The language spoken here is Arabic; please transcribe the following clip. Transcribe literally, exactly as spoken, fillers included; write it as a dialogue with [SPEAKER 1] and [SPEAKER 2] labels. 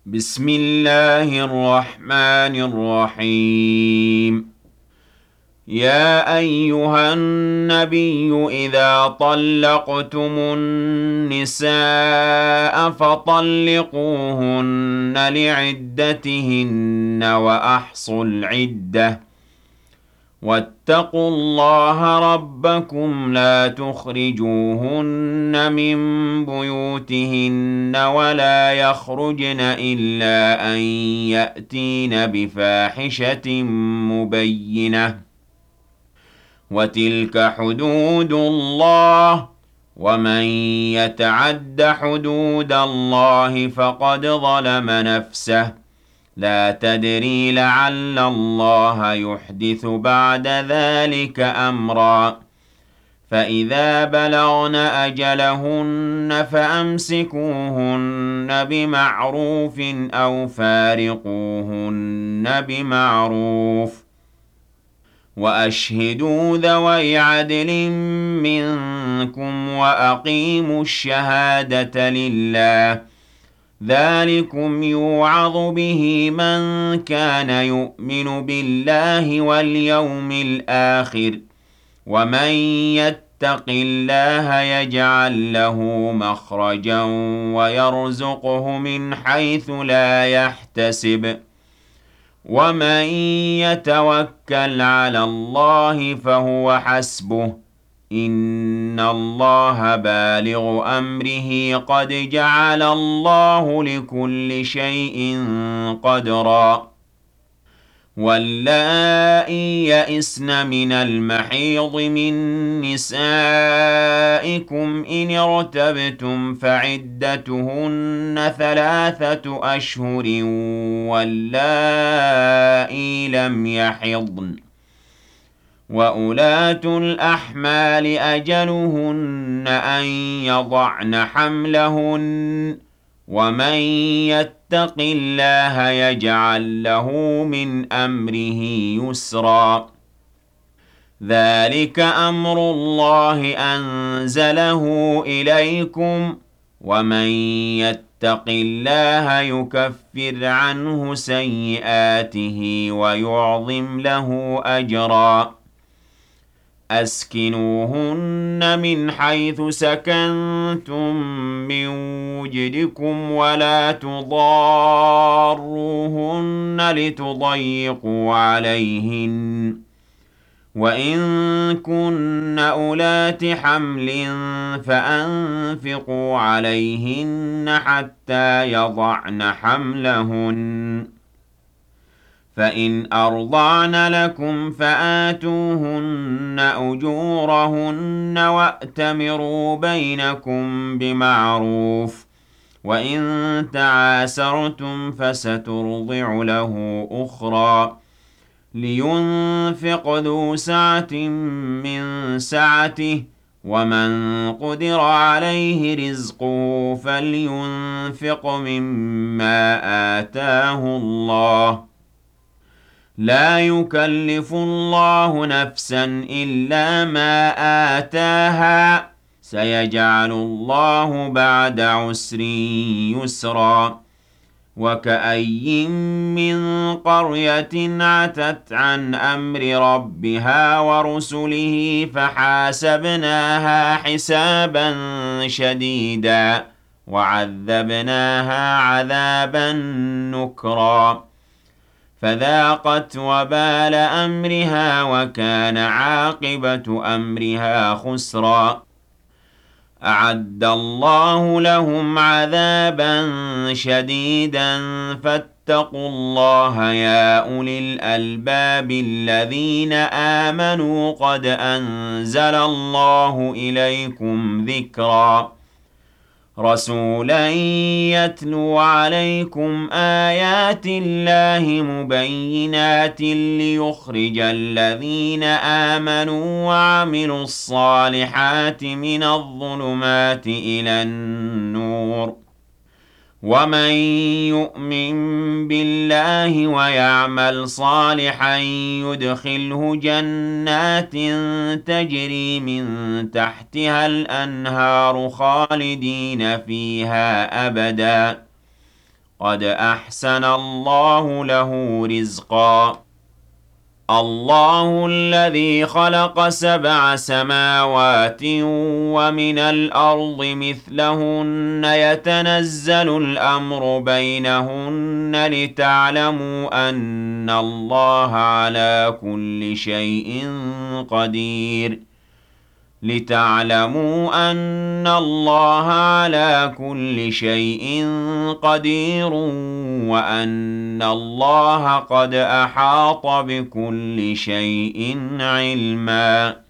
[SPEAKER 1] بسم الله الرحمن الرحيم. يا أيها النبي إذا طلقتم النساء فطلقوهن لعدتهن وأحصوا العدة واتقوا الله ربكم لا تخرجوهن من بيوتهن ولا يخرجن إلا أن يأتين بفاحشة مبينة وتلك حدود الله ومن يتعد حدود الله فقد ظلم نفسه لا تدري لعل الله يحدث بعد ذلك أمرا فإذا بلغن أجلهن فأمسكوهن بمعروف أو فارقوهن بمعروف وأشهدوا ذوي عدل منكم وأقيموا الشهادة لله ذلكم يوعظ به من كان يؤمن بالله واليوم الآخر ومن يتق الله يجعل له مخرجا ويرزقه من حيث لا يحتسب ومن يتوكل على الله فهو حسبه إن الله بالغ أمره قد جعل الله لكل شيء قدرا واللائي يئسن من المحيض من نسائكم إن ارتبتم فعدتهن ثلاثة أشهر واللائي لم يحضن وأولاة الأحمال أجلهن أن يضعن حملهن ومن يتق الله يجعل له من أمره يسرا ذلك أمر الله أنزله إليكم ومن يتق الله يكفر عنه سيئاته ويعظم له أجرا أسكنوهن من حيث سكنتم من وجدكم ولا تضاروهن لتضيقوا عليهن وإن كن أولات حمل فأنفقوا عليهن حتى يضعن حملهن فإن أرضعن لكم فآتوهن أجورهن وأتمروا بينكم بمعروف وإن تعاسرتم فسترضع له أخرى لينفق ذو سعة من سعته ومن قدر عليه رزقه فلينفق مما آتاه الله لا يكلف الله نفسا إلا ما آتاها سيجعل الله بعد عسر يسرا وكأي من قرية عتت عن أمر ربها ورسله فحاسبناها حسابا شديدا وعذبناها عذابا نكرا فذاقت وبال أمرها وكان عاقبة أمرها خسرا أعد الله لهم عذابا شديدا فاتقوا الله يا أولي الألباب الذين آمنوا قد أنزل الله إليكم ذكرا رسولا يتلو عليكم آيات الله مبينات ليخرج الذين آمنوا وعملوا الصالحات من الظلمات إلى النور ومن يؤمن بالله ويعمل صالحا يدخله جنات تجري من تحتها الأنهار خالدين فيها أبدا قد أحسن الله له رزقا الله الذي خلق سبع سماوات ومن الأرض مثلهن يتنزل الأمر بينهن لتعلموا أن الله على كل شيء قدير لتعلموا أن الله على كل شيء قدير وأن الله قد أحاط بكل شيء علما